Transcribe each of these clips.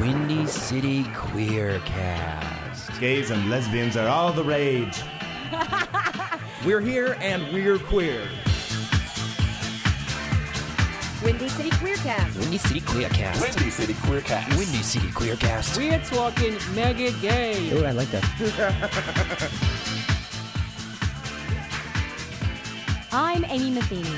Windy City Queercast. Gays and lesbians are all the rage. We're here and we're queer. Windy City Queercast. Windy City Queercast. Windy City Queercast. Windy City Queercast. We're talking mega gay. Oh, I like that. I'm Amy Matheny.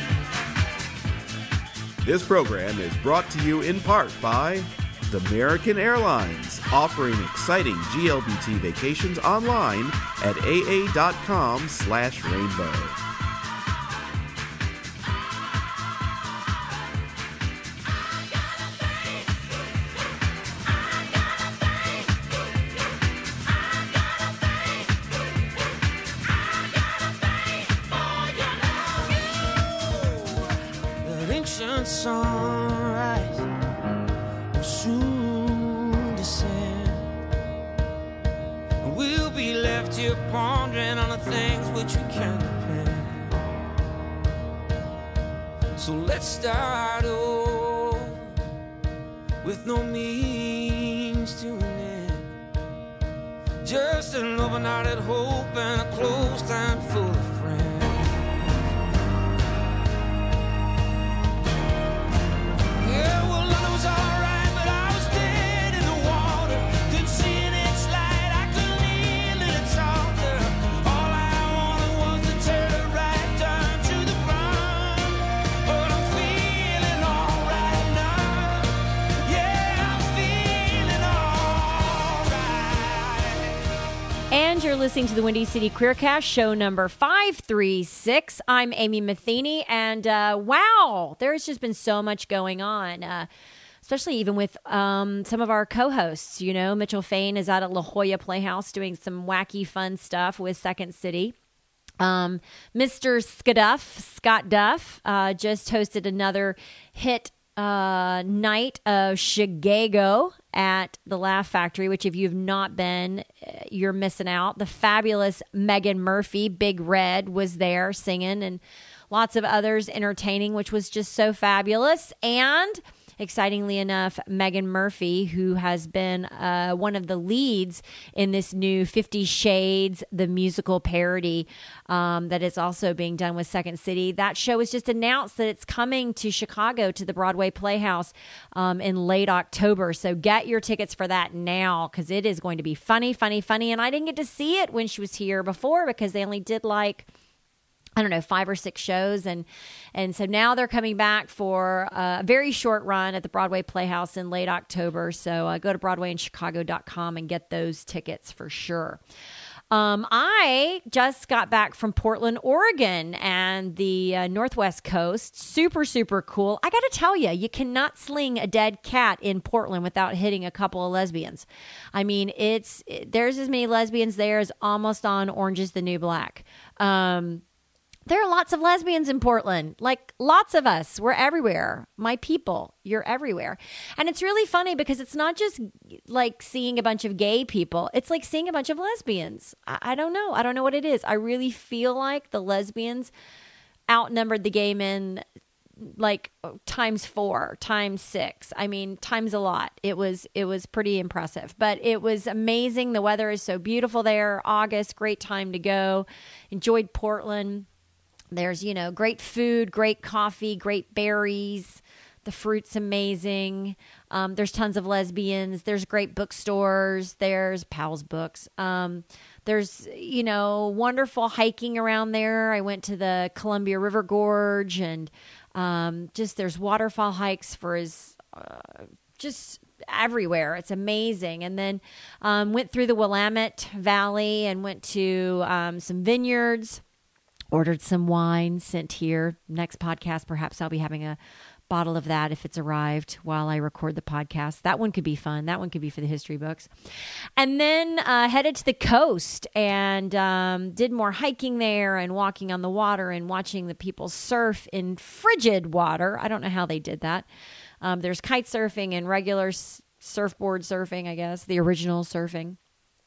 This program is brought to you in part by American Airlines, offering exciting GLBT vacations online at aa.com/rainbow. Sunrise will soon descend. We'll be left here pondering on the things which we can depend. So let's start over with no means to an end. Just an overnighted hope and a closed time full of friends. You're listening to the Windy City Queercast, show number 536. I'm Amy Matheny, and wow, there's just been so much going on, especially even with some of our co-hosts. You know, Mitchell Fain is out at La Jolla Playhouse doing some wacky, fun stuff with Second City. Mr. Scott Duff, just hosted another hit night of Chicago at the Laugh Factory, which if you've not been, you're missing out. The fabulous Megan Murphy, Big Red, was there singing, and lots of others entertaining, which was just so fabulous. And excitingly enough, Megan Murphy, who has been one of the leads in this new 50 Shades, the musical parody that is also being done with Second City. That show was just announced that it's coming to Chicago to the Broadway Playhouse in late October. So get your tickets for that now, because it is going to be funny. And I didn't get to see it when she was here before because they only did 5 or 6 shows. And so now they're coming back for a very short run at the Broadway Playhouse in late October. So go to BroadwayInChicago.com and get those tickets for sure. I just got back from Portland, Oregon, and the Northwest Coast. Super, super cool. I got to tell you, you cannot sling a dead cat in Portland without hitting a couple of lesbians. I mean, there's as many lesbians there as almost on Orange is the New Black. There are lots of lesbians in Portland, like lots of us. We're everywhere. My people, you're everywhere. And it's really funny because it's not just like seeing a bunch of gay people. It's like seeing a bunch of lesbians. I don't know. I don't know what it is. I really feel like the lesbians outnumbered the gay men like times 4, times 6. I mean, times a lot. It was pretty impressive, but it was amazing. The weather is so beautiful there. August, great time to go. Enjoyed Portland. There's, great food, great coffee, great berries. The fruit's amazing. There's tons of lesbians. There's great bookstores. There's Pal's Books. There's, wonderful hiking around there. I went to the Columbia River Gorge, and there's waterfall hikes for just everywhere. It's amazing. And then went through the Willamette Valley and went to some vineyards. Ordered some wine, sent here. Next podcast, perhaps I'll be having a bottle of that if it's arrived while I record the podcast. That one could be fun. That one could be for the history books. And then headed to the coast and did more hiking there and walking on the water and watching the people surf in frigid water. I don't know how they did that. There's kite surfing and regular surfboard surfing, I guess, the original surfing.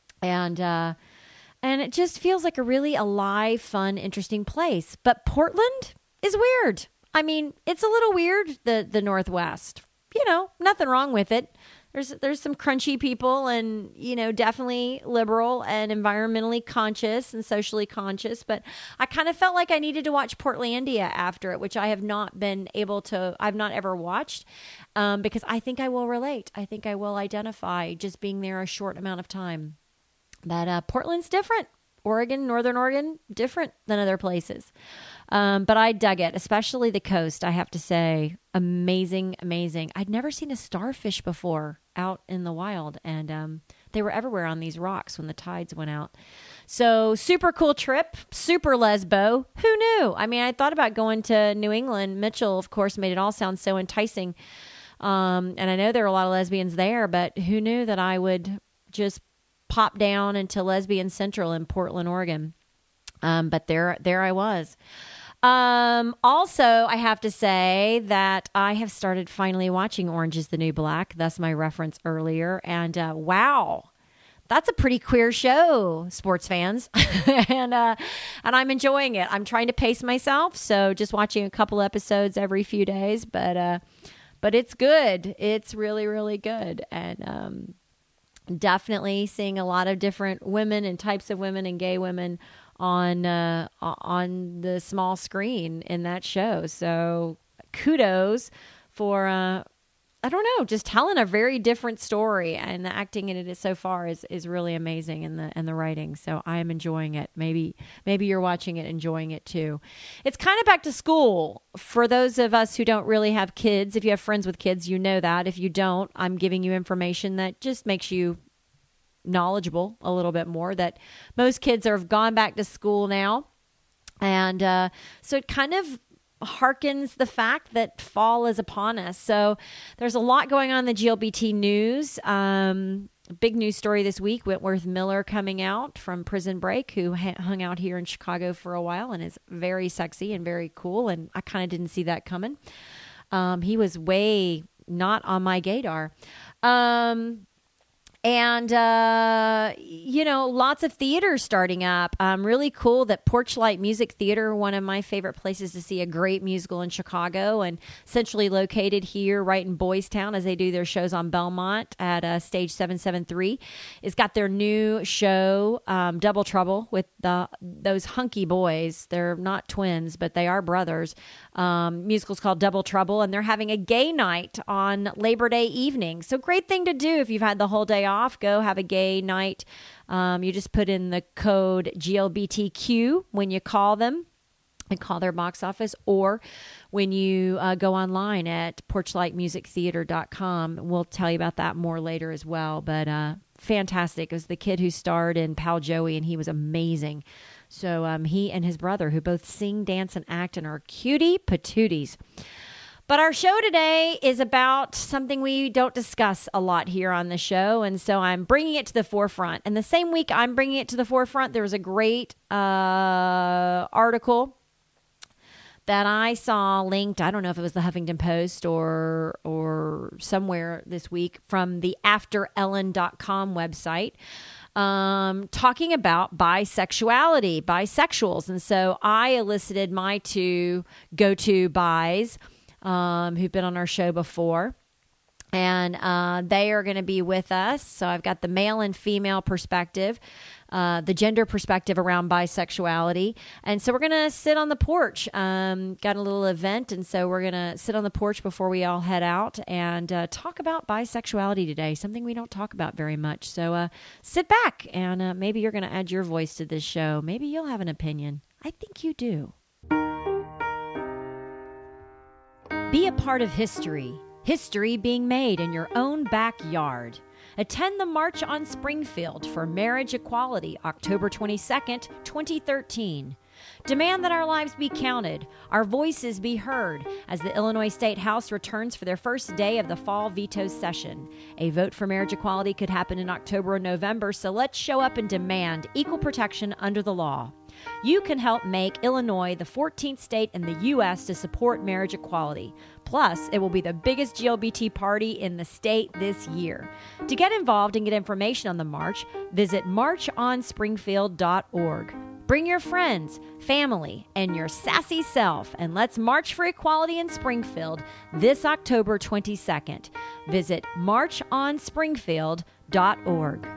And it just feels like a really alive, fun, interesting place. But Portland is weird. I mean, it's a little weird, the Northwest. Nothing wrong with it. there's some crunchy people and, definitely liberal and environmentally conscious and socially conscious. But I kind of felt like I needed to watch Portlandia after it, which I have not been able to, I've not ever watched because I think I will relate. I think I will identify just being there a short amount of time. That Portland's different. Northern Oregon, different than other places. But I dug it, especially the coast, I have to say. Amazing, amazing. I'd never seen a starfish before out in the wild, and they were everywhere on these rocks when the tides went out. So super cool trip, super lesbo. Who knew? I mean, I thought about going to New England. Mitchell, of course, made it all sound so enticing. And I know there are a lot of lesbians there, but who knew that I would just pop down into Lesbian Central in Portland, Oregon. But there I was. Also, I have to say that I have started finally watching Orange is the New Black. That's my reference earlier. And wow, that's a pretty queer show, sports fans. and I'm enjoying it. I'm trying to pace myself, so just watching a couple episodes every few days. But it's good. It's really, really good. And definitely seeing a lot of different women and types of women and gay women on the small screen in that show. So kudos for I don't know, just telling a very different story, and the acting in it so far is really amazing, and the writing. So I am enjoying it. Maybe you're watching it, enjoying it too. It's kind of back to school for those of us who don't really have kids. If you have friends with kids, you know that. If you don't, I'm giving you information that just makes you knowledgeable a little bit more, that most kids have gone back to school now. And so it kind of harkens the fact that fall is upon us. So there's a lot going on in the GLBT news. Big news story this week, Wentworth Miller coming out from Prison Break, who hung out here in Chicago for a while and is very sexy and very cool. And I kind of didn't see that coming. He was way not on my gaydar. And, lots of theaters starting up. Really cool that Porchlight Music Theater, one of my favorite places to see a great musical in Chicago, and centrally located here right in Boys Town as they do their shows on Belmont at Stage 773, has got their new show, Double Trouble, with those hunky boys. They're not twins, but they are brothers. Musical's called Double Trouble, and they're having a gay night on Labor Day evening. So great thing to do if you've had the whole day off. Go have a gay night. You just put in the code GLBTQ when you call them and call their box office, or when you go online at porchlightmusictheater.com. We'll tell you about that more later as well. But fantastic. It was the kid who starred in Pal Joey, and he was amazing. So he and his brother, who both sing, dance, and act and are cutie patooties. But our show today is about something we don't discuss a lot here on the show, and so I'm bringing it to the forefront. And the same week I'm bringing it to the forefront, there was a great article that I saw linked, I don't know if it was the Huffington Post or somewhere this week, from the AfterEllen.com website, talking about bisexuality, bisexuals. And so I elicited my two go-to bis, who've been on our show before, and they are going to be with us. So I've got the male and female perspective, the gender perspective around bisexuality. And so we're going to sit on the porch, got a little event. And so we're going to sit on the porch before we all head out and talk about bisexuality today, something we don't talk about very much. So sit back, and maybe you're going to add your voice to this show. Maybe you'll have an opinion. I think you do. Be a part of history. History being made in your own backyard. Attend the March on Springfield for Marriage Equality, October 22nd, 2013. Demand that our lives be counted, our voices be heard, as the Illinois State House returns for their first day of the fall veto session. A vote for marriage equality could happen in October or November, so let's show up and demand equal protection under the law. You can help make Illinois the 14th state in the U.S. to support marriage equality. Plus, it will be the biggest GLBT party in the state this year. To get involved and get information on the march, visit marchonspringfield.org. Bring your friends, family, and your sassy self, and let's march for equality in Springfield this October 22nd. Visit marchonspringfield.org.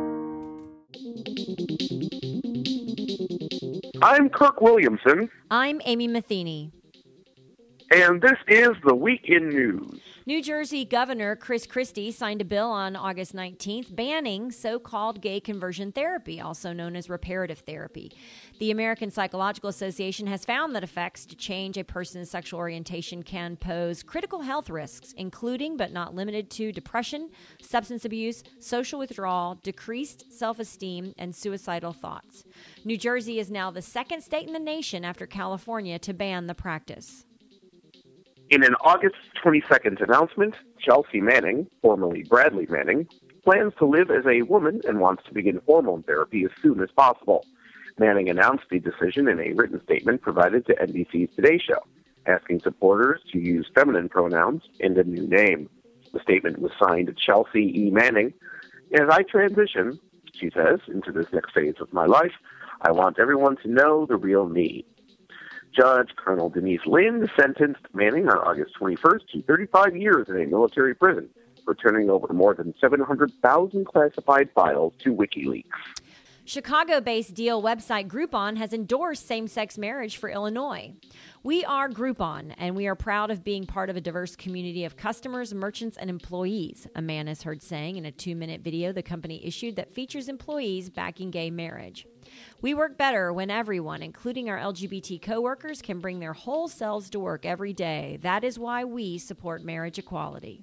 I'm Kirk Williamson, I'm Amy Matheny. and this is the Week in News. New Jersey Governor Chris Christie signed a bill on August 19th banning so-called gay conversion therapy, also known as reparative therapy. The American Psychological Association has found that effects to change a person's sexual orientation can pose critical health risks, including but not limited to depression, substance abuse, social withdrawal, decreased self-esteem, and suicidal thoughts. New Jersey is now the second state in the nation after California to ban the practice. In an August 22nd announcement, Chelsea Manning, formerly Bradley Manning, plans to live as a woman and wants to begin hormone therapy as soon as possible. Manning announced the decision in a written statement provided to NBC's Today Show, asking supporters to use feminine pronouns and a new name. The statement was signed Chelsea E. Manning. As I transition, she says, into this next phase of my life, I want everyone to know the real me. Judge Colonel Denise Lind sentenced Manning on August 21st to 35 years in a military prison for turning over more than 700,000 classified files to WikiLeaks. Chicago-based deal website Groupon has endorsed same-sex marriage for Illinois. We are Groupon, and we are proud of being part of a diverse community of customers, merchants, and employees, a man is heard saying in a 2-minute video the company issued that features employees backing gay marriage. We work better when everyone, including our LGBT coworkers, can bring their whole selves to work every day. That is why we support marriage equality.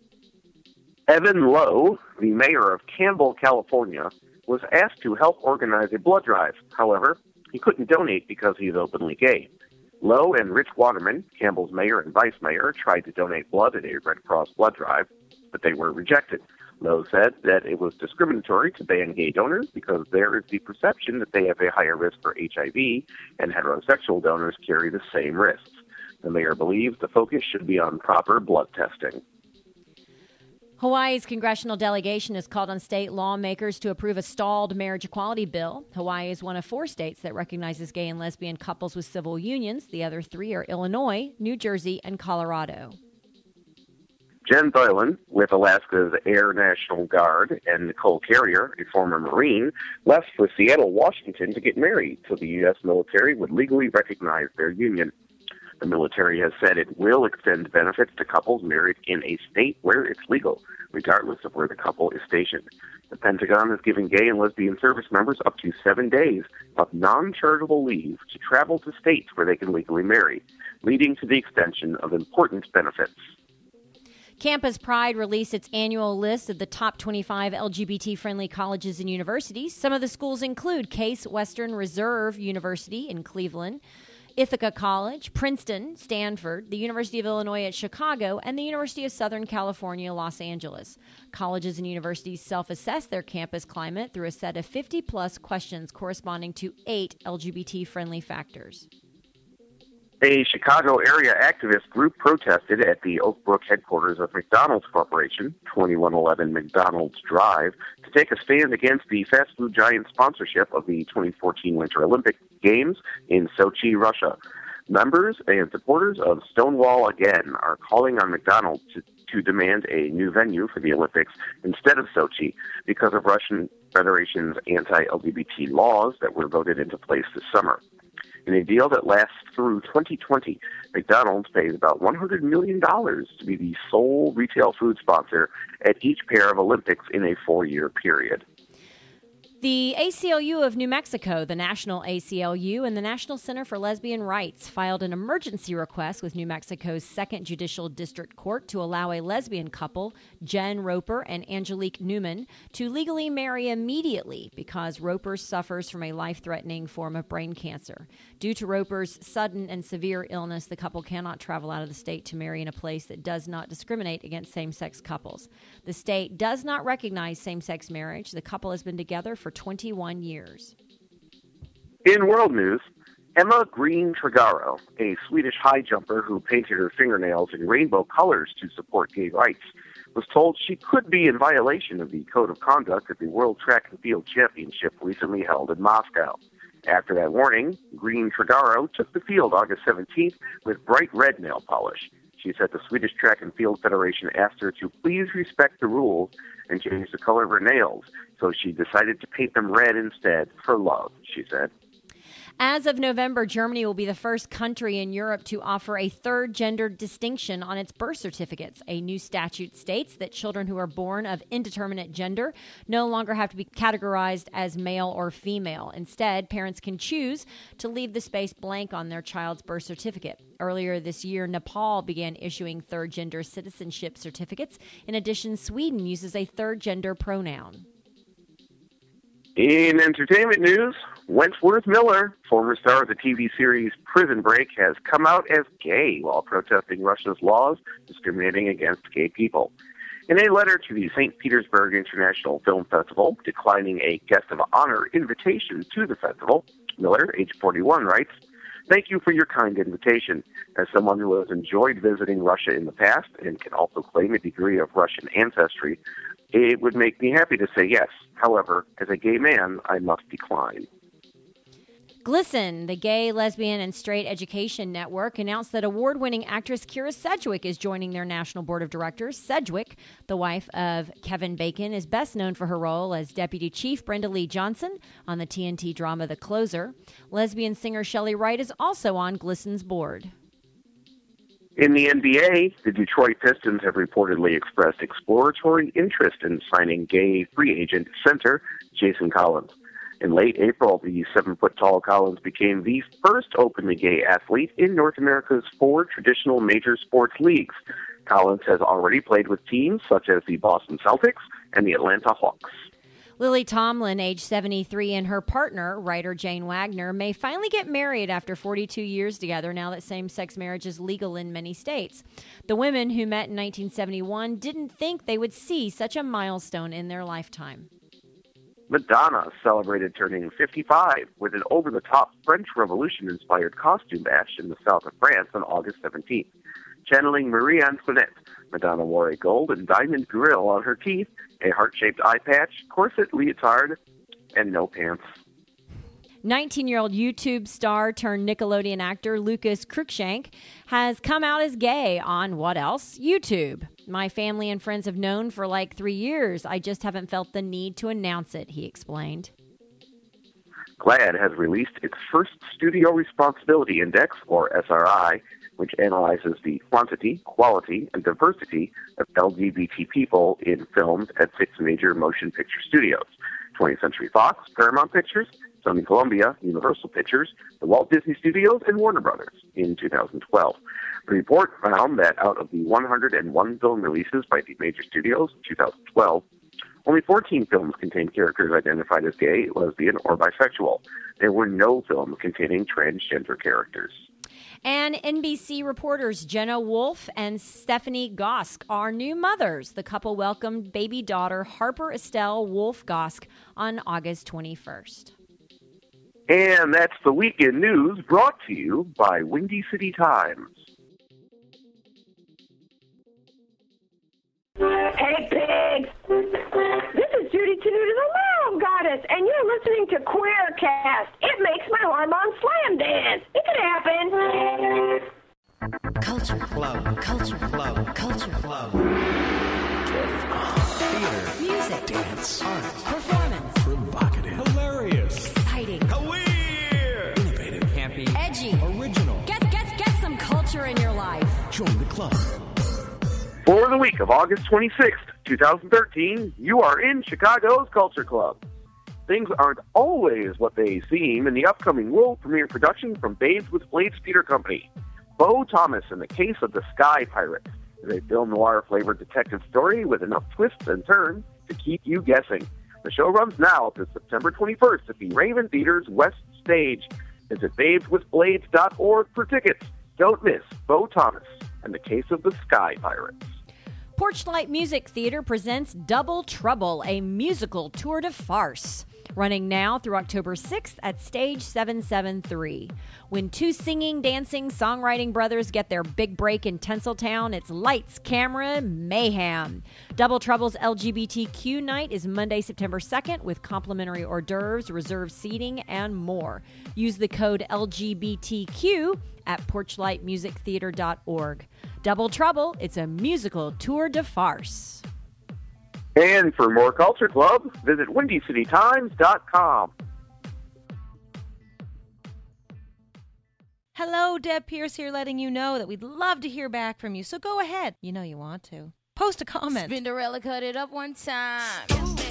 Evan Lowe, the mayor of Campbell, California, was asked to help organize a blood drive. However, he couldn't donate because he is openly gay. Lowe and Rich Waterman, Campbell's mayor and vice mayor, tried to donate blood at a Red Cross blood drive, but they were rejected. Lowe said that it was discriminatory to ban gay donors because there is the perception that they have a higher risk for HIV, and heterosexual donors carry the same risks. The mayor believes the focus should be on proper blood testing. Hawaii's congressional delegation has called on state lawmakers to approve a stalled marriage equality bill. Hawaii is one of 4 states that recognizes gay and lesbian couples with civil unions. The other 3 are Illinois, New Jersey, and Colorado. Jen Thoylan, with Alaska's Air National Guard, and Nicole Carrier, a former Marine, left for Seattle, Washington to get married so the U.S. military would legally recognize their union. The military has said it will extend benefits to couples married in a state where it's legal, regardless of where the couple is stationed. The Pentagon is giving gay and lesbian service members up to 7 days of non-charitable leave to travel to states where they can legally marry, leading to the extension of important benefits. Campus Pride released its annual list of the top 25 LGBT-friendly colleges and universities. Some of the schools include Case Western Reserve University in Cleveland, Ithaca College, Princeton, Stanford, the University of Illinois at Chicago, and the University of Southern California, Los Angeles. Colleges and universities self-assess their campus climate through a set of 50-plus questions corresponding to 8 LGBT-friendly factors. A Chicago area activist group protested at the Oak Brook headquarters of McDonald's Corporation, 2111 McDonald's Drive, to take a stand against the fast food giant sponsorship of the 2014 Winter Olympic Games in Sochi, Russia. Members and supporters of Stonewall Again are calling on McDonald's to demand a new venue for the Olympics instead of Sochi because of Russian Federation's anti-LGBT laws that were voted into place this summer. In a deal that lasts through 2020, McDonald's pays about $100 million to be the sole retail food sponsor at each pair of Olympics in a 4-year period. The ACLU of New Mexico, the National ACLU, and the National Center for Lesbian Rights filed an emergency request with New Mexico's 2nd Judicial District Court to allow a lesbian couple, Jen Roper and Angelique Newman, to legally marry immediately because Roper suffers from a life-threatening form of brain cancer. Due to Roper's sudden and severe illness, the couple cannot travel out of the state to marry in a place that does not discriminate against same-sex couples. The state does not recognize same-sex marriage. The couple has been together for 21 years. In world news, Emma Green Tregaro, a Swedish high jumper who painted her fingernails in rainbow colors to support gay rights, was told she could be in violation of the code of conduct at the World Track and Field Championship recently held in Moscow. After that warning, Green Tregaro took the field August 17th with bright red nail polish. She said the Swedish Track and Field Federation asked her to please respect the rules and change the color of her nails, so she decided to paint them red instead for love, she said. As of November, Germany will be the first country in Europe to offer a third gender distinction on its birth certificates. A new statute states that children who are born of indeterminate gender no longer have to be categorized as male or female. Instead, parents can choose to leave the space blank on their child's birth certificate. Earlier this year, Nepal began issuing third gender citizenship certificates. In addition, Sweden uses a third gender pronoun. In entertainment news, Wentworth Miller, former star of the TV series Prison Break, has come out as gay while protesting Russia's laws discriminating against gay people. In a letter to the St. Petersburg International Film Festival, declining a guest of honor invitation to the festival, Miller, age 41, writes, "Thank you for your kind invitation. As someone who has enjoyed visiting Russia in the past and can also claim a degree of Russian ancestry, it would make me happy to say yes. However, as a gay man, I must decline." GLSEN, the Gay, Lesbian, and Straight Education Network, announced that award-winning actress Kyra Sedgwick is joining their national board of directors. Sedgwick, the wife of Kevin Bacon, is best known for her role as Deputy Chief Brenda Lee Johnson on the TNT drama The Closer. Lesbian singer Shelley Wright is also on GLSEN's board. In the NBA, the Detroit Pistons have reportedly expressed exploratory interest in signing gay free agent center Jason Collins. In late April, the 7-foot-tall Collins became the first openly gay athlete in North America's 4 traditional major sports leagues. Collins has already played with teams such as the Boston Celtics and the Atlanta Hawks. Lily Tomlin, age 73, and her partner, writer Jane Wagner, may finally get married after 42 years together now that same-sex marriage is legal in many states. The women who met in 1971 didn't think they would see such a milestone in their lifetime. Madonna celebrated turning 55 with an over-the-top French Revolution-inspired costume bash in the south of France on August 17th. Channeling Marie Antoinette, Madonna wore a gold and diamond grill on her teeth, a heart-shaped eye patch, corset leotard, and no pants. 19-year-old YouTube star turned Nickelodeon actor Lucas Cruikshank has come out as gay on what else? YouTube. "My family and friends have known for like 3 years. I just haven't felt the need to announce it," he explained. GLAAD has released its first Studio Responsibility Index, or SRI, which analyzes the quantity, quality, and diversity of LGBT people in films at 6 major motion picture studios: 20th Century Fox, Paramount Pictures, Sony Columbia, Universal Pictures, the Walt Disney Studios, and Warner Brothers in 2012. The report found that out of the 101 film releases by the major studios in 2012, only 14 films contained characters identified as gay, lesbian, or bisexual. There were no films containing transgender characters. And NBC reporters Jenna Wolfe and Stephanie Gosk are new mothers. The couple welcomed baby daughter Harper Estelle Wolfe Gosk on August 21st. And that's the weekend news brought to you by Windy City Times. Hey, pigs! This is Judy Tenuta, the Love Goddess, and you're listening to Queercast. It makes my hormones slam dance. It can happen. Culture Club. Culture Club. Culture Club. Theater. Music. Dance. Art. Performance. Provocative. Hilarious. Exciting. Weird. Innovative. Campy. Edgy. Original. Get some culture in your life. Join the club. For the week of August 26th, 2013, you are in Chicago's Culture Club. Things aren't always what they seem in the upcoming world premiere production from Babes with Blades Theater Company. Bo Thomas and the Case of the Sky Pirates is a film noir-flavored detective story with enough twists and turns to keep you guessing. The show runs now to September 21st at the Raven Theater's West Stage. Visit babeswithblades.org for tickets. Don't miss Bo Thomas and the Case of the Sky Pirates. Porchlight Music Theater presents Double Trouble, a musical tour de farce. Running now through October 6th at Stage 773. When two singing, dancing, songwriting brothers get their big break in Tinseltown, it's lights, camera, mayhem. Double Trouble's LGBTQ night is Monday, September 2nd with complimentary hors d'oeuvres, reserved seating, and more. Use the code LGBTQ at porchlightmusictheater.org. Double Trouble, it's a musical tour de farce. And for more Culture Club, visit WindyCityTimes.com. Hello, Deb Pierce here, letting you know that we'd love to hear back from you. So go ahead. You know you want to. Post a comment. Spinderella cut it up one time.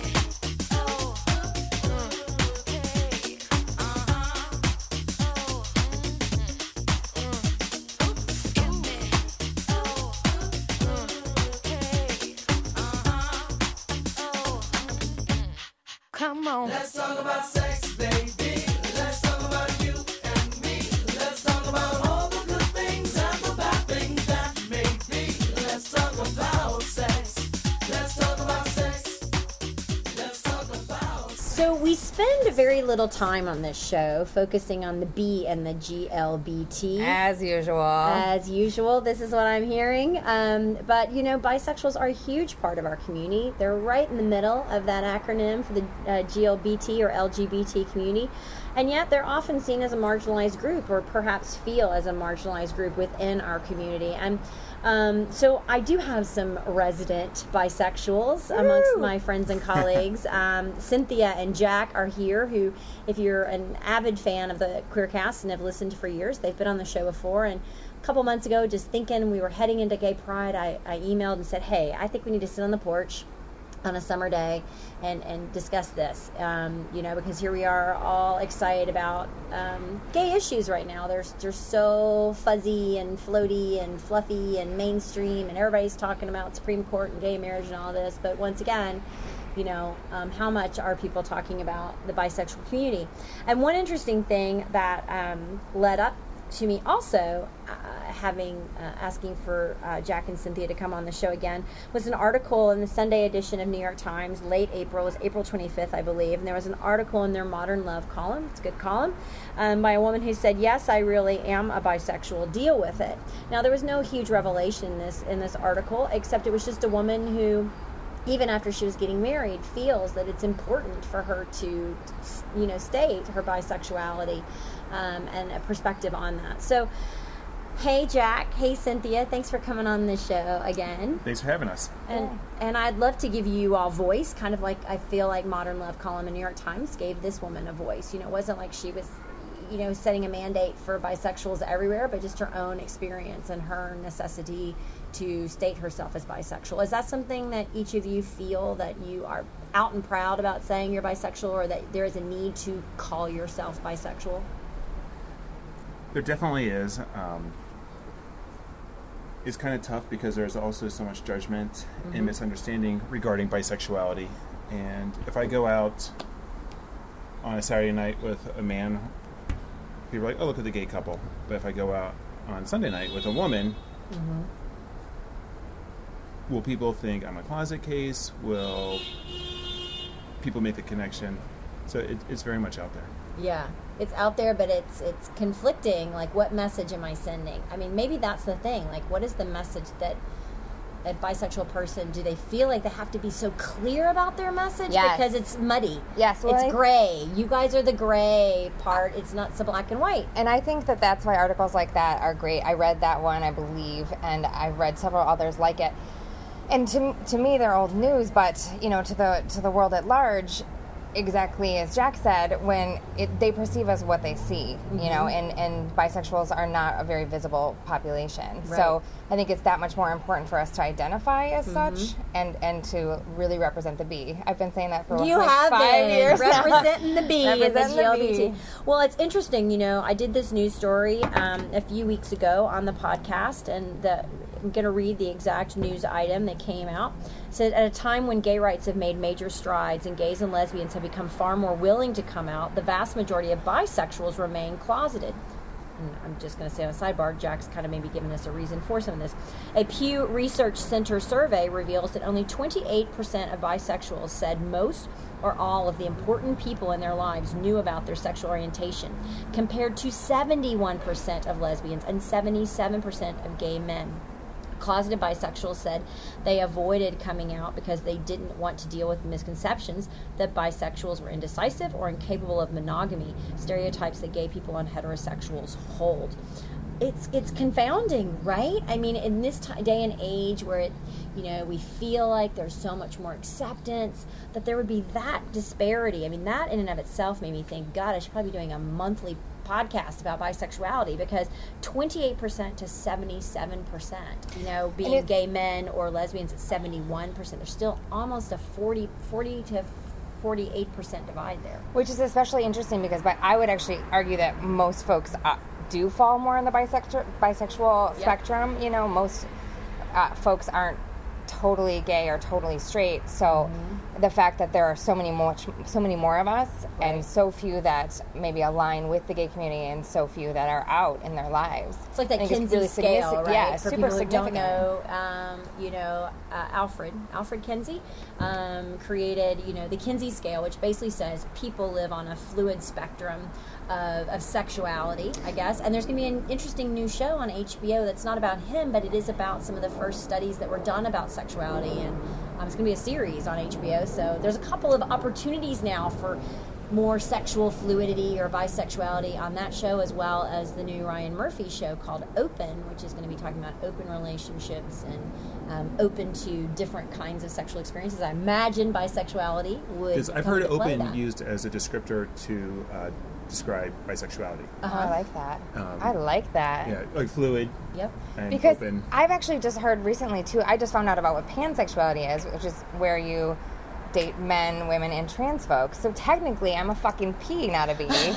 Come on. Let's talk about sex, baby. Let's talk about you and me. Let's talk about all the good things and the bad things that may be. Let's talk about sex. Let's talk about sex. Let's talk about sex. So we spend very little time on this show focusing on the B and the GLBT. As usual. As usual, this is what I'm hearing. But, you know, bisexuals are a huge part of our community. They're right in the middle of that acronym for the GLBT or LGBT community. And yet they're often seen as a marginalized group, or perhaps feel as a marginalized group within our community. And so I do have some resident bisexuals amongst my friends and colleagues. Cynthia and Jack are here, who, if you're an avid fan of the Queercast and have listened for years, they've been on the show before. And a couple months ago, just thinking we were heading into Gay Pride, I emailed and said, hey, I think we need to sit on the porch on a summer day and discuss this, you know, because here we are all excited about gay issues right now. They're so fuzzy and floaty and fluffy and mainstream, and everybody's talking about Supreme Court and gay marriage and all this. But once again, you know, how much are people talking about the bisexual community? And one interesting thing that led up to me also asking for Jack and Cynthia to come on the show again was an article in the Sunday edition of New York Times, late April. It was April 25th, I believe, and there was an article in their Modern Love column, it's a good column, by a woman who said, yes, I really am a bisexual, deal with it. Now, there was no huge revelation in this article, except it was just a woman who, even after she was getting married, feels that it's important for her to, you know, state her bisexuality and a perspective on that. So, hey Jack, hey Cynthia, thanks for coming on the show again. Thanks for having us. And I'd love to give you all voice, kind of like I feel like Modern Love column in New York Times gave this woman a voice. You know, it wasn't like she was, you know, setting a mandate for bisexuals everywhere, but just her own experience and her necessity to state herself as bisexual. Is that something that each of you feel that you are out and proud about saying you're bisexual, or that there is a need to call yourself bisexual? There definitely is. It's kind of tough because there's also so much judgment and misunderstanding regarding bisexuality. And if I go out on a Saturday night with a man, people are like, oh, look at the gay couple. But if I go out on Sunday night with a woman, will people think I'm a closet case? Will people make the connection? So it's very much out there. Yeah, it's out there, but it's conflicting. Like, what message am I sending? I mean, maybe that's the thing. Like, what is the message that a bisexual person, do they feel like they have to be so clear about their message? Yes. Because it's muddy. Yes. Well, it's gray. You guys are the gray part. It's not so black and white. And I think that that's why articles like that are great. I read that one, I believe, and I've read several others like it. And to me, they're old news, but, you know, to the world at large, exactly as Jack said, when they perceive as what they see, you know, and bisexuals are not a very visible population. Right. So I think it's that much more important for us to identify as such and to really represent the B. I've been saying that for you like have 5 been years representing the B and the Representing the GLBT. Well, it's interesting, you know, I did this news story a few weeks ago on the podcast, and I'm going to read the exact news item that came out. It said, at a time when gay rights have made major strides and gays and lesbians have become far more willing to come out, the vast majority of bisexuals remain closeted. and I'm just going to say on a sidebar, Jack's kind of maybe giving us a reason for some of this. A Pew Research Center survey reveals that only 28% of bisexuals said most or all of the important people in their lives knew about their sexual orientation, compared to 71% of lesbians and 77% of gay men. Closeted bisexuals said they avoided coming out because they didn't want to deal with misconceptions that bisexuals were indecisive or incapable of monogamy, stereotypes that gay people and heterosexuals hold. It's confounding, right? I mean, in this day and age where we feel like there's so much more acceptance, that there would be that disparity. I mean, that in and of itself made me think, God, I should probably be doing a monthly podcast about bisexuality, because 28% to 77%, being gay men or lesbians at 71%, there's still almost a 40 to 48% divide there. Which is especially interesting because I would actually argue that most folks do fall more in the bisexual spectrum. Most folks aren't totally gay or totally straight, so the fact that there are so many more of us, right, and so few that maybe align with the gay community and so few that are out in their lives. It's like that Kinsey really scale, right? Yeah, for super people who significant. Don't know, Alfred Kinsey created, the Kinsey scale, which basically says people live on a fluid spectrum of sexuality, I guess. And there's going to be an interesting new show on HBO that's not about him, but it is about some of the first studies that were done about sexuality, and it's going to be a series on HBO. So there's a couple of opportunities now for more sexual fluidity or bisexuality on that show, as well as the new Ryan Murphy show called Open, which is going to be talking about open relationships and open to different kinds of sexual experiences. I imagine bisexuality would. Because I've heard open used as a descriptor to describe bisexuality. I like that. I like that. Yeah, like fluid. Yep. And because open. I've actually just heard recently too. I just found out about what pansexuality is, which is where you date men, women, and trans folks. So technically, I'm a fucking P, not a B. You're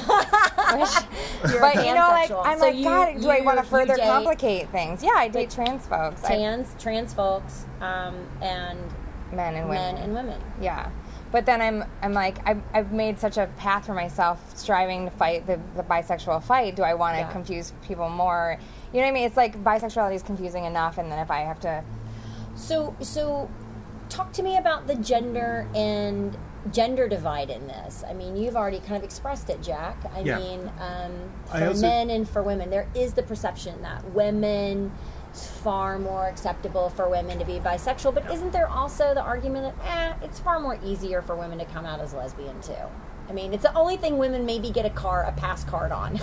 but pansexual. I'm so like, God, do I want to further date complicate things? Yeah, I date trans folks. Trans folks, and men and women. Yeah. But then I'm like, I've made such a path for myself striving to fight the bisexual fight. Do I want to confuse people more? You know what I mean? It's like bisexuality is confusing enough, and then if I have to... So talk to me about the gender and gender divide in this. I mean, you've already kind of expressed it, Jack. I mean, for men and for women, there is the perception that women... It's far more acceptable for women to be bisexual, but isn't there also the argument that it's far more easier for women to come out as lesbian too? I mean, it's the only thing women maybe get a pass card on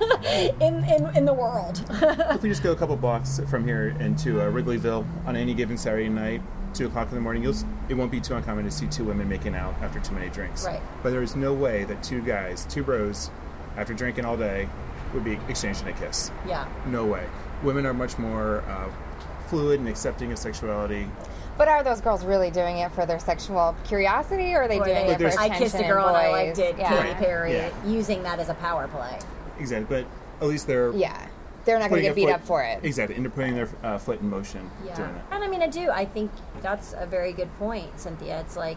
in the world. If we just go a couple blocks from here into Wrigleyville on any given Saturday night, 2 o'clock in the morning, it won't be too uncommon to see two women making out after too many drinks. Right. But there is no way that two bros, after drinking all day, would be exchanging a kiss. Yeah. No way. Women are much more fluid and accepting of sexuality. But are those girls really doing it for their sexual curiosity, or are they doing it for attention? I kissed a girl and I liked it. Yeah. Katy Perry, using that as a power play. Exactly, but at least they're... Yeah. They're not going to get beat up for it. Exactly, and they're putting their foot in motion doing it. And I mean, I think that's a very good point, Cynthia. It's like,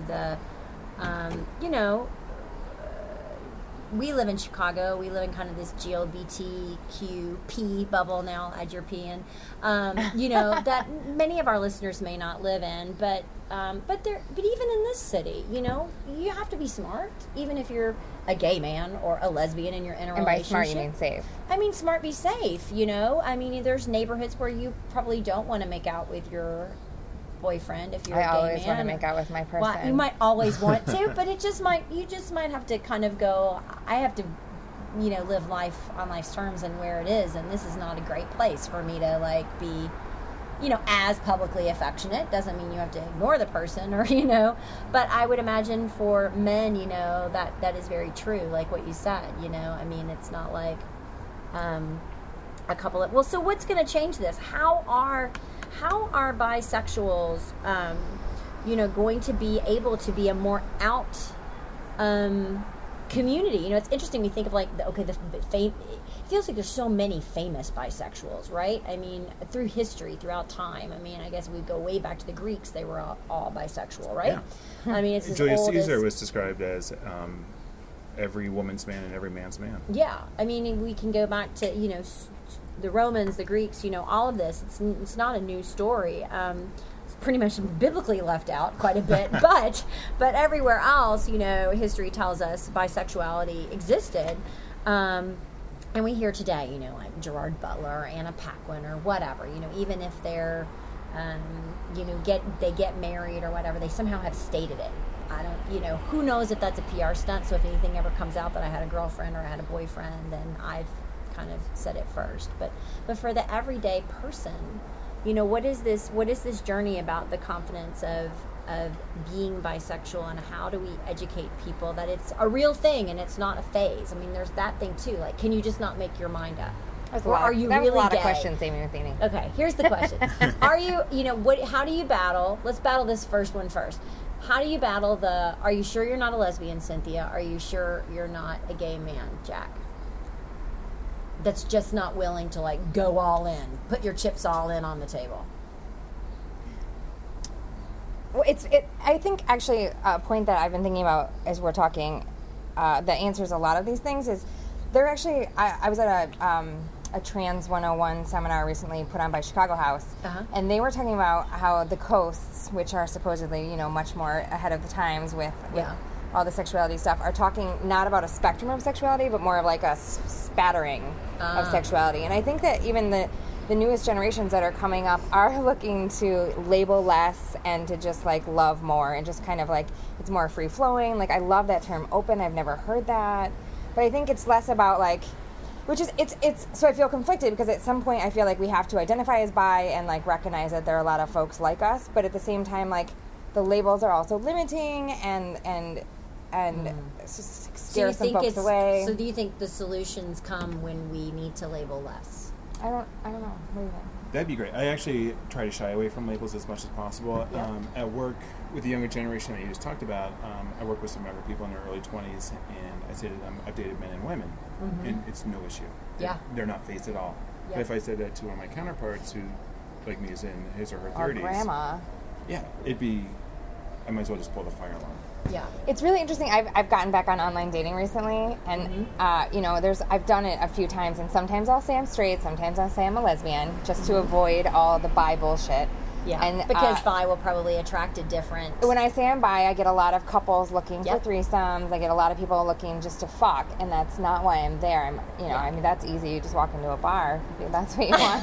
we live in Chicago. We live in kind of this GLBTQP bubble now, add your P in, that many of our listeners may not live in, but even in this city, you have to be smart, even if you're a gay man or a lesbian and you're in a relationship. And by smart, you mean safe. I mean, smart, be safe, I mean, there's neighborhoods where you probably don't want to make out with your boyfriend if you're a gay man. I always want to make out with my person. Well, you might always want to, but you just might have to kind of go, I have to, live life on life's terms and where it is, and this is not a great place for me to, be, as publicly affectionate. Doesn't mean you have to ignore the person or, but I would imagine for men, that is very true, like what you said, I mean, it's not like a couple of, so what's going to change this? How are bisexuals, going to be able to be a more out community? It's interesting. We think of it feels like there's so many famous bisexuals, right? I mean, through history, throughout time. I mean, I guess we go way back to the Greeks; they were all bisexual, right? Yeah. I mean, it's Julius Caesar was described as every woman's man and every man's man. Yeah, I mean, we can go back to, you know, the Romans, the Greeks, you know, all of this. It's not a new story. It's pretty much biblically left out quite a bit, but everywhere else, you know, history tells us bisexuality existed. And we hear today, you know, like Gerard Butler or Anna Paquin or whatever, you know, even if they're, you know, they get married or whatever, they somehow have stated it. I don't, you know, who knows if that's a PR stunt. So if anything ever comes out that I had a girlfriend or I had a boyfriend, then I've kind of said it first. But for the everyday person, you know, what is this journey about the confidence of being bisexual, and how do we educate people that it's a real thing and it's not a phase? I mean, there's that thing too. Like, can you just not make your mind up? Or are you really gay? That was a lot of questions, Amy Matheny. Okay, here's the question. Are you, you know, how do you battle? Let's battle this first one first. How do you battle are you sure you're not a lesbian, Cynthia? Are you sure you're not a gay man, Jack? That's just not willing to, like, go all in. Put your chips all in on the table. Well, I think, actually, a point that I've been thinking about as we're talking that answers a lot of these things is they're actually, I was at a Trans 101 seminar recently put on by Chicago House, and they were talking about how the coasts, which are supposedly, you know, much more ahead of the times with all the sexuality stuff, are talking not about a spectrum of sexuality, but more of like a spattering of sexuality. And I think that even the newest generations that are coming up are looking to label less and to just, like, love more, and just kind of, like, it's more free-flowing. Like, I love that term, open. I've never heard that. But I think it's less about, like, which is, it's so I feel conflicted, because at some point I feel like we have to identify as bi and, like, recognize that there are a lot of folks like us, but at the same time, like, the labels are also limiting and scare some folks away. So do you think the solutions come when we need to label less? I don't know. What do you think? That'd be great. I actually try to shy away from labels as much as possible. Yeah. At work with the younger generation that you just talked about, I work with some younger people in their early 20s, and I say to them, I've dated men and women, and it's no issue. Yeah. They're not phased at all. Yeah. But if I said that to one of my counterparts who, like me, is in his or her 30s. Our grandma. Yeah, I might as well just pull the fire alarm. Yeah, it's really interesting. I've gotten back on online dating recently, and you know, I've done it a few times, and sometimes I'll say I'm straight, sometimes I'll say I'm a lesbian, just to avoid all the bi bullshit. Yeah, and because bi will probably attract a different. When I say I'm bi, I get a lot of couples looking for threesomes. I get a lot of people looking just to fuck, and that's not why I'm there. I mean, that's easy. You just walk into a bar if that's what you want.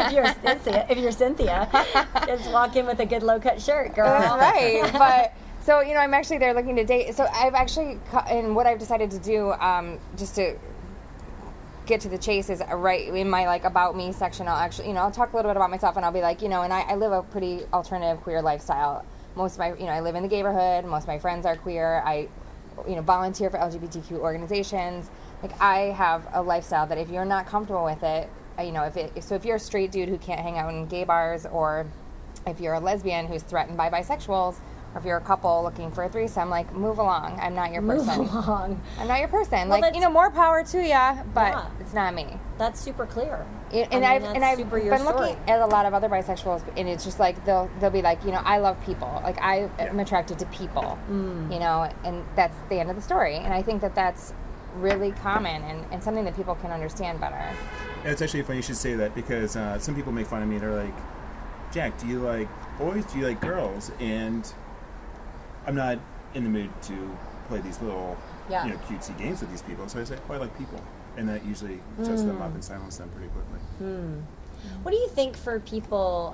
if you're Cynthia, just walk in with a good low cut shirt, girl. That's right, but. So, you know, I'm actually there looking to date. So I've actually, and what I've decided to do, just to get to the chase, is right in my, like, about me section, I'll actually, you know, I'll talk a little bit about myself, and I'll be like, you know, and I live a pretty alternative queer lifestyle. Most of my, you know, I live in the gayborhood. Most of my friends are queer. I, you know, volunteer for LGBTQ organizations. Like, I have a lifestyle that if you're not comfortable with it, you know, if you're a straight dude who can't hang out in gay bars, or if you're a lesbian who's threatened by bisexuals, or if you're a couple looking for a threesome, like, move along. I'm not your person. Move along. I'm not your person. Well, like, you know, more power to you, but it's not me. That's super clear. I've been looking at a lot of other bisexuals, and it's just like they'll be like, you know, I love people. Like, I am attracted to people, you know, and that's the end of the story. And I think that that's really common and something that people can understand better. It's actually funny you should say that, because some people make fun of me. They're like, Jack, do you like boys? Do you like girls? And I'm not in the mood to play these little, you know, cutesy games with these people. So I say, oh, I like people. And that usually shuts them up and silences them pretty quickly. What do you think for people,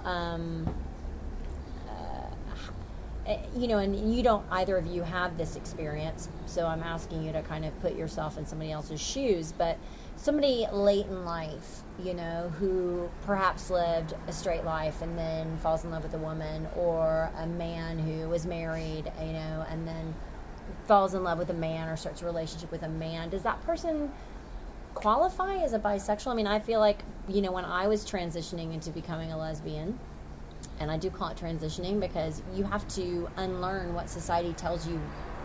you know, and you don't, either of you have this experience, so I'm asking you to kind of put yourself in somebody else's shoes, but somebody late in life, you know, who perhaps lived a straight life and then falls in love with a woman, or a man who was married, you know, and then falls in love with a man or starts a relationship with a man, does that person qualify as a bisexual? I mean, I feel like, you know, when I was transitioning into becoming a lesbian, and I do call it transitioning because you have to unlearn what society tells you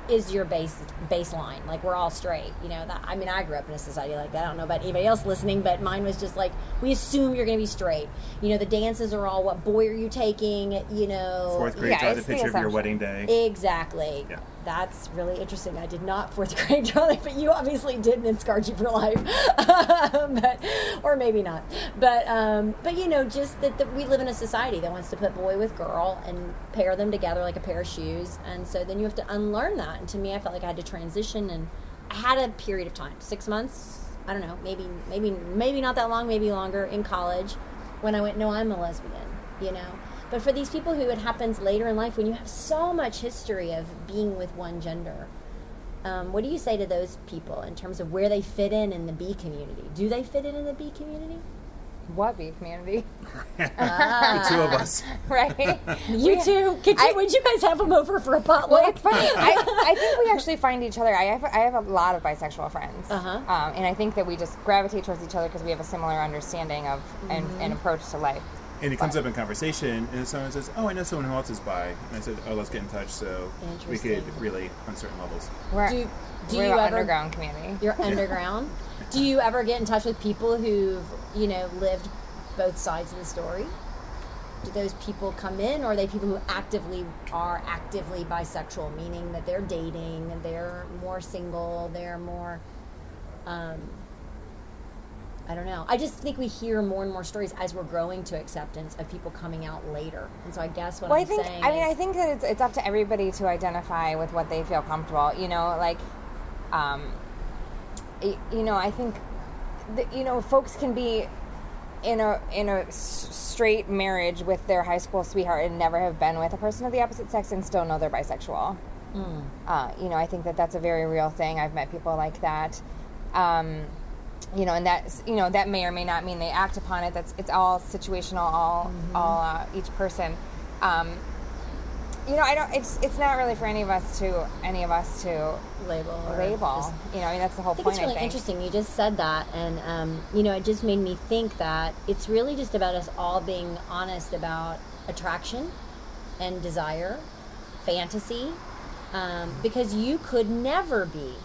is your baseline. Like, we're all straight, you know. That, I mean, I grew up in a society like that. I don't know about anybody else listening, but mine was just like, we assume you're going to be straight. You know, the dances are all, what boy are you taking, you know. Fourth grade, draw the picture of your wedding day. Exactly. Yeah. That's really interesting. I did not fourth grade draw that, but you obviously did, and it scarred you for life. Or maybe not. But you know, just that we live in a society that wants to put boy with girl and pair them together like a pair of shoes. And so then you have to unlearn that. And to me, I felt like I had to transition, and I had a period of time, 6 months, I don't know, maybe not that long, maybe longer, in college, when I went, no, I'm a lesbian, you know. But for these people who it happens later in life, when you have so much history of being with one gender, what do you say to those people in terms of where they fit in the B community? Do they fit in the B community? What B community? The two of us. Right. You two. Would you guys have them over for a potluck? Well, it's funny. I think we actually find each other. I have a lot of bisexual friends. And I think that we just gravitate towards each other because we have a similar understanding of and approach to life. And it comes up in conversation, and someone says, oh, I know someone who else is bi. And I said, oh, let's get in touch so we could really, on certain levels. We're you an ever, underground community. You're underground? Do you ever get in touch with people who've, you know, lived both sides of the story? Do those people come in, or are they people who are actively bisexual, meaning that they're dating, and they're more single, they're more... I don't know. I just think we hear more and more stories as we're growing to acceptance of people coming out later. And so I guess what I'm saying I think that it's up to everybody to identify with what they feel comfortable. You know, like, you know, I think, you know, folks can be in a straight marriage with their high school sweetheart and never have been with a person of the opposite sex and still know they're bisexual. You know, I think that that's a very real thing. I've met people like that. You know, and that's, you know, that may or may not mean they act upon it. It's all situational, each person. You know, it's not really for any of us to label. You know, I mean, that's the whole point. It's really interesting. You just said that, and you know, it just made me think that it's really just about us all being honest about attraction and desire, fantasy, because you could never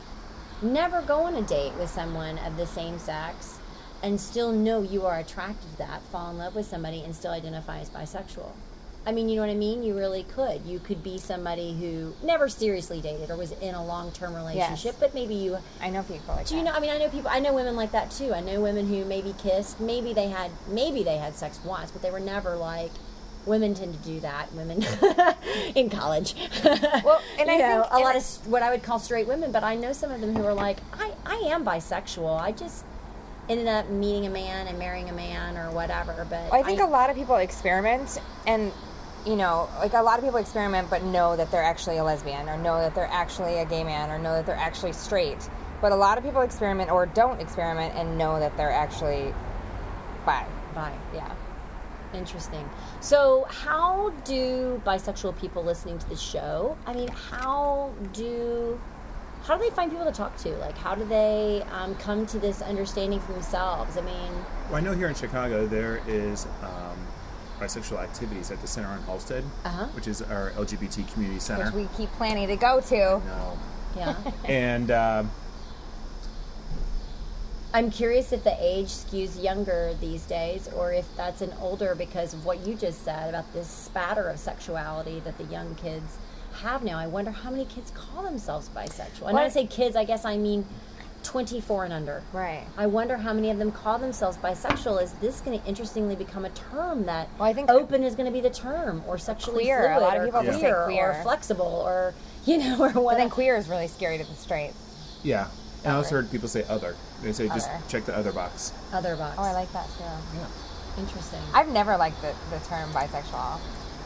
go on a date with someone of the same sex and still know you are attracted to that, fall in love with somebody, and still identify as bisexual. I mean, you know what I mean? You really could. You could be somebody who never seriously dated or was in a long-term relationship, but maybe you... I know people like that. Do you know? I mean, I know women like that too. I know women who maybe kissed, maybe they had sex once, but they were never like... Women tend to do that. Women in college. Well, and you know, a lot of what I would call straight women, but I know some of them who are like, I am bisexual. I just ended up meeting a man and marrying a man or whatever. But well, I think a lot of people experiment, and you know, like a lot of people experiment, but know that they're actually a lesbian, or know that they're actually a gay man, or know that they're actually straight. But a lot of people experiment or don't experiment and know that they're actually bi. Yeah. Interesting. So how do bisexual people listening to the show, I mean, how do they find people to talk to? Like, how do they come to this understanding for themselves? I mean... Well, I know here in Chicago there is bisexual activities at the Center on Halsted, which is our LGBT community center. Which we keep planning to go to. No. Yeah. And... I'm curious if the age skews younger these days, or if that's an older, because of what you just said about this spatter of sexuality that the young kids have now. I wonder how many kids call themselves bisexual. And when I say kids, I guess I mean 24 and under. Right. I wonder how many of them call themselves bisexual. Is this going to interestingly become a term that I think open is going to be the term, or sexually queer. fluid, a lot of people or queer, or flexible, or, you know, or what. But then queer is really scary to the straights. Yeah. And I also heard people say other. They say just check the other box. Other box. Oh, I like that too. Yeah. Interesting. I've never liked the term bisexual.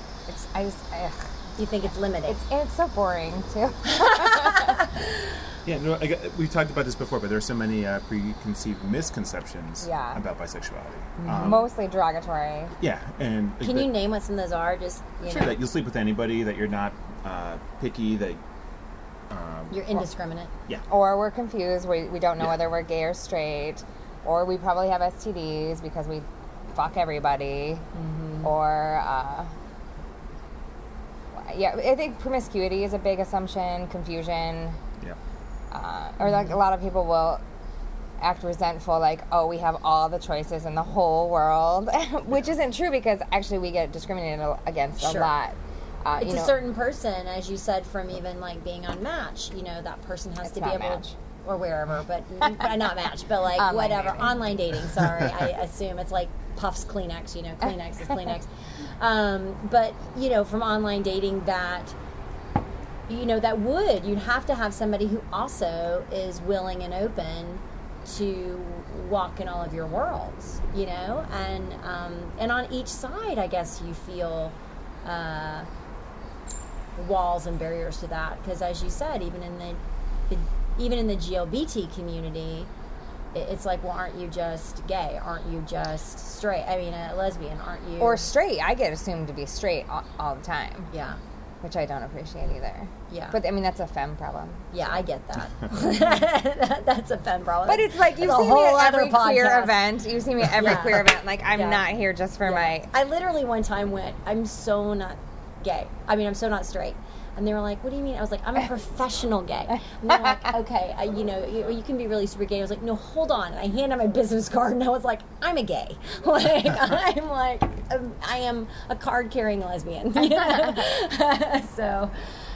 You think it's limited? It's so boring too. Yeah, no, we talked about this before, but there are so many preconceived misconceptions about bisexuality. Mostly derogatory. Yeah, and can you name what some of those are? Just sure, that you'll sleep with anybody, that you're not picky, that you're indiscriminate. Yeah. Or we're confused. We don't know whether we're gay or straight. Or we probably have STDs because we fuck everybody. Or Yeah, I think promiscuity is a big assumption, confusion. Yeah. Or like a lot of people will act resentful, like, oh, we have all the choices in the whole world, which isn't true because actually we get discriminated against a lot. It's a certain person, as you said, from even like being on Match. You know, that person has to be able to, or wherever, but not Match, but like whatever, online dating. Sorry, I assume it's like Puff's Kleenex. You know, Kleenex is Kleenex. But you know, from online dating, that you'd have to have somebody who also is willing and open to walk in all of your worlds, you know, and on each side, I guess you feel walls and barriers to that, because as you said, even in the GLBT community, it's like, well, aren't you just gay? Aren't you just straight? I mean, a lesbian? Aren't you? Or straight? I get assumed to be straight all the time. Yeah. Which I don't appreciate either. Yeah. But, I mean, that's a femme problem. Yeah, I get that. That's a femme problem. But it's like, you see me at every queer event. You see me at every queer event. Like, I'm not here just for my... I literally one time went, I'm so not gay. I mean, I'm so not straight. And they were like, what do you mean? I was like, I'm a professional gay. And they're like, okay, you can be really super gay. I was like, no, hold on. And I handed out my business card, and I was like, I'm a gay. Like, I am a card-carrying lesbian. You know? So,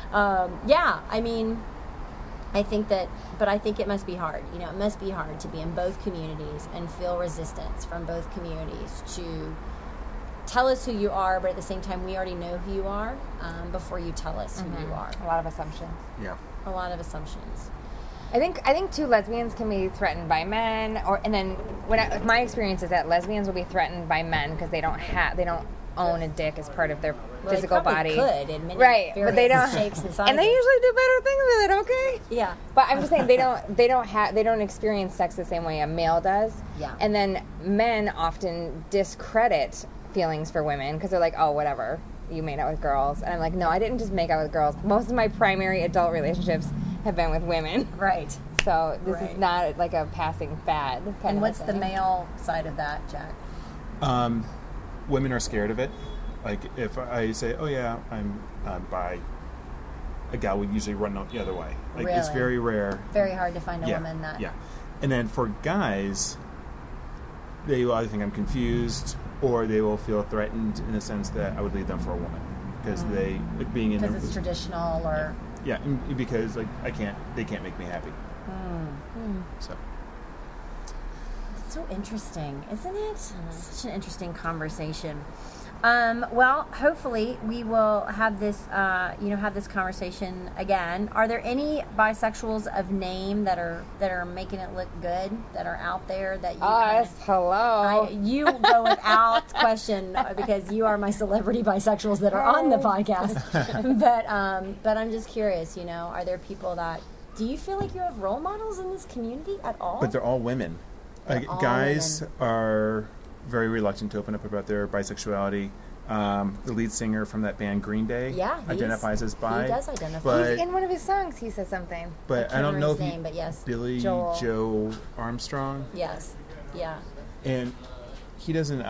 I mean, I think it must be hard. You know, it must be hard to be in both communities and feel resistance from both communities to tell us who you are, but at the same time, we already know who you are before you tell us who you are. A lot of assumptions. Yeah. A lot of assumptions. I think too, lesbians can be threatened by men, and then my experience is that lesbians will be threatened by men because they don't own a dick as part of their physical body. Could in many but they don't. Shapes and sizes. And they usually do better things with it. Okay. Yeah. But I'm just saying they don't experience sex the same way a male does. Yeah. And then men often discredit feelings for women because they're like, oh, whatever, you made out with girls. And I'm like, no, I didn't just make out with girls. Most of my primary adult relationships have been with women. Right. So this is not like a passing fad. And what's the male side of that, Jack? Women are scared of it. Like, if I say, oh yeah, I'm bi, a gal would usually run the other way. Like, really? It's very rare. Very hard to find a woman that... Yeah. And then for guys, they will either think I'm confused, or they will feel threatened in the sense that I would leave them for a woman because because it's traditional, or because like they can't make me happy. So it's so interesting, isn't it? Such an interesting conversation. Well, hopefully we will have this conversation again. Are there any bisexuals of name that are making it look good, that are out there that you? Yes, hello. You go without question because you are my celebrity bisexuals that are on the podcast. But I'm just curious. You know, are there people that? Do you feel like you have role models in this community at all? But they're all women. Guys are very reluctant to open up about their bisexuality. The lead singer from that band Green Day identifies as bi. He does identify. In one of his songs, he says something. But I don't know his name, but yes. Billy Joe Armstrong. Yes. Yeah. And he doesn't.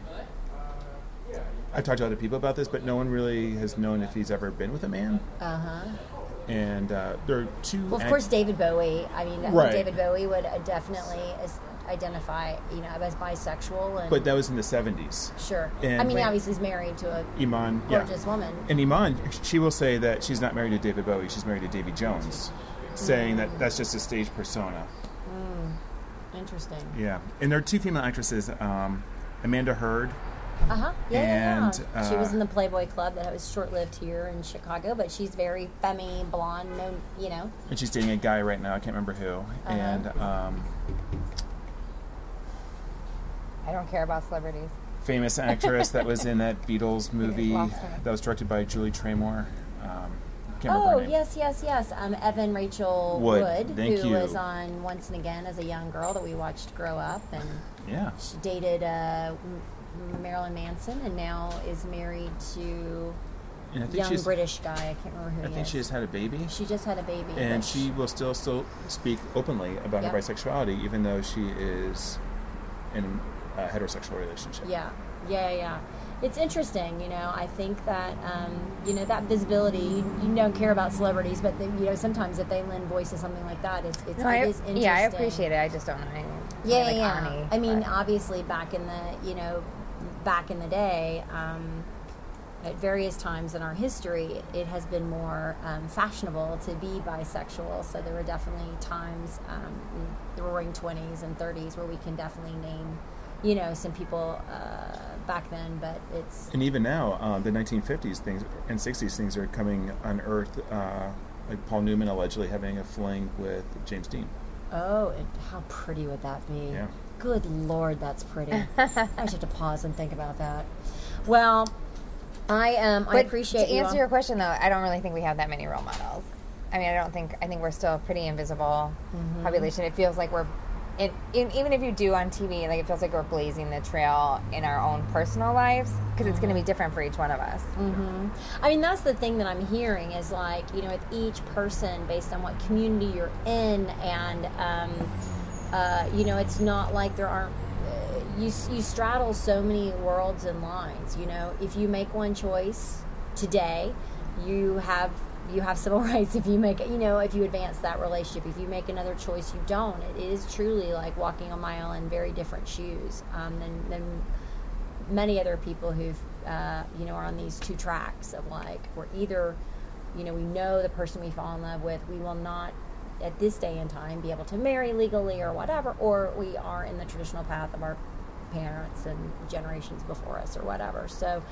I've talked to other people about this, but no one really has known if he's ever been with a man. And there are two. Well, of course, David Bowie. I mean, David Bowie would definitely identify, as bisexual. But that was in the 70s. Sure. And obviously he's married to a Iman, gorgeous woman. And Iman, she will say that she's not married to David Bowie, she's married to Davy Jones, saying that that's just a stage persona. Interesting. Yeah. And there are two female actresses, Amanda Heard. And she was in the Playboy Club that was short-lived here in Chicago, but she's very femme, blonde, And she's dating a guy right now, I can't remember who. And I don't care about celebrities. Famous actress that was in that Beatles movie that was directed by Julie Taymor. Can't remember her name. Yes. Evan Rachel Wood, who was on Once and Again as a young girl that we watched grow up, and she dated Marilyn Manson, and now is married to young British guy. I can't remember who he is. I think she just had a baby. She just had a baby. And she will still speak openly about her bisexuality, even though she is in a heterosexual relationship. Yeah. it's interesting, I think that, that visibility, you don't care about celebrities, but, sometimes if they lend voice to something like that, it is interesting. Yeah, I appreciate it. I just don't know anything. Yeah. I mean, obviously back in the day, at various times in our history, it has been more fashionable to be bisexual. So there were definitely times, the Roaring 20s and 30s, where we can definitely name, some people back then. But it's and even now, the 1950s things and 60s things are coming unearthed. Like Paul Newman allegedly having a fling with James Dean. Oh, and how pretty would that be? Yeah. Good Lord, that's pretty. I just have to pause and think about that. Well, I appreciate to answer your question, though, I don't really think we have that many role models. I mean, I think we're still a pretty invisible population. It feels like even if you do on TV, like it feels like we're blazing the trail in our own personal lives, because it's going to be different for each one of us. I mean, that's the thing that I'm hearing is like, with each person based on what community you're in, and it's not like there aren't. You straddle so many worlds and lines. If you make one choice today, you have civil rights. If you make, if you advance that relationship, if you make another choice, you don't. It is truly like walking a mile in very different shoes than many other people who've, are on these two tracks of like, we're either, we know the person we fall in love with, we will not at this day and time be able to marry legally or whatever, or we are in the traditional path of our parents and generations before us or whatever. So,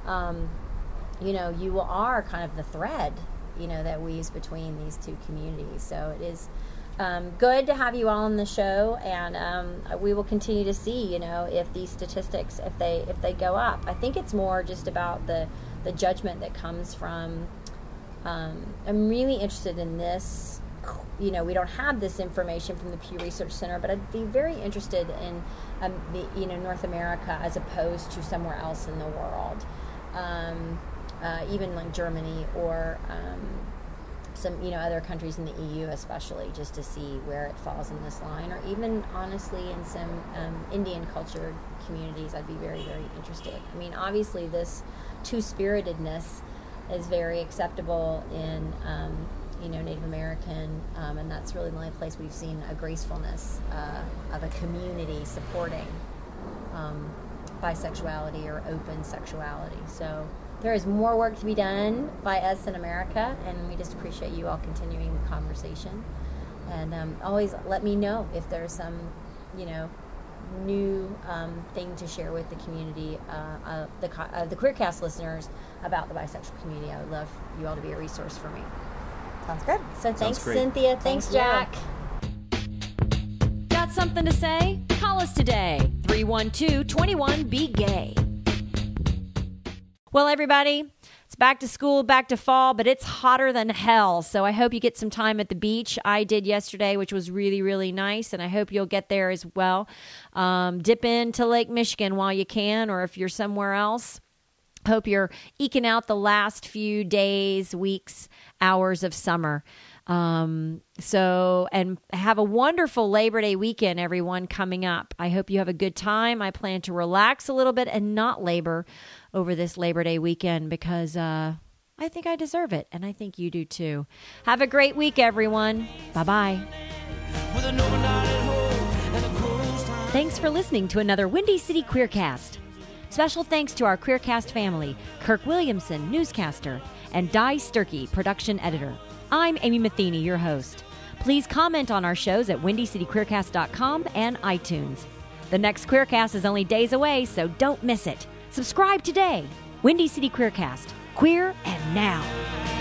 you are kind of the thread, that weaves between these two communities. So it is good to have you all on the show, and we will continue to see, if these statistics, if they go up. I think it's more just about the judgment that comes from. I'm really interested in this. We don't have this information from the Pew Research Center, but I'd be very interested in North America as opposed to somewhere else in the world, even like Germany or some other countries in the EU, especially, just to see where it falls in this line, or even honestly in some Indian culture communities. I'd be very, very interested. I mean, obviously this two-spiritedness is very acceptable in Native American, and that's really the only place we've seen a gracefulness of a community supporting bisexuality or open sexuality. So there is more work to be done by us in America, and we just appreciate you all continuing the conversation. And always let me know if there's some, new thing to share with the community, the QueerCast listeners about the bisexual community. I would love you all to be a resource for me. Sounds good. So thanks, Cynthia. Thanks, Jack. Got something to say? Call us today. 312-21-BE-GAY. Well, everybody, it's back to school, back to fall, but it's hotter than hell. So I hope you get some time at the beach. I did yesterday, which was really, really nice, and I hope you'll get there as well. Dip into Lake Michigan while you can, or if you're somewhere else. Hope you're eking out the last few days, weeks, hours of summer. And have a wonderful Labor Day weekend, everyone, coming up. I hope you have a good time. I plan to relax a little bit and not labor over this Labor Day weekend because I think I deserve it, and I think you do too. Have a great week, everyone. Bye-bye. Thanks for listening to another Windy City QueerCast. Special thanks to our QueerCast family, Kirk Williamson, newscaster, and Di Sturkey, production editor. I'm Amy Matheny, your host. Please comment on our shows at WindyCityQueerCast.com and iTunes. The next QueerCast is only days away, so don't miss it. Subscribe today. Windy City QueerCast. Queer and now.